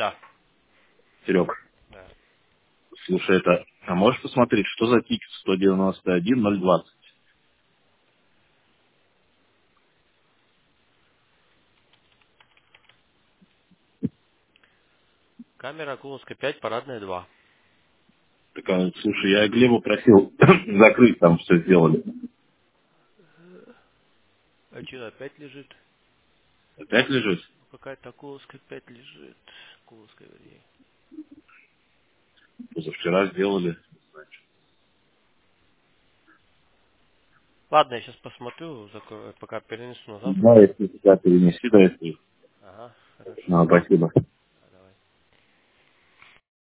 Да. Серег, Да. слушай, а можешь посмотреть, что за тикет 191-020? Камера Акуловская 5, парадная 2. Слушай, я Глеба просил закрыть, там все сделали. А что, опять лежит? Опять лежит? Какая-то Акуловская 5 лежит. Акуловская, вернее. Позавчера сделали. Ладно, я сейчас посмотрю, пока перенесу на завтра. Да, если тебя перенеси, да, если. Ага, хорошо. Спасибо.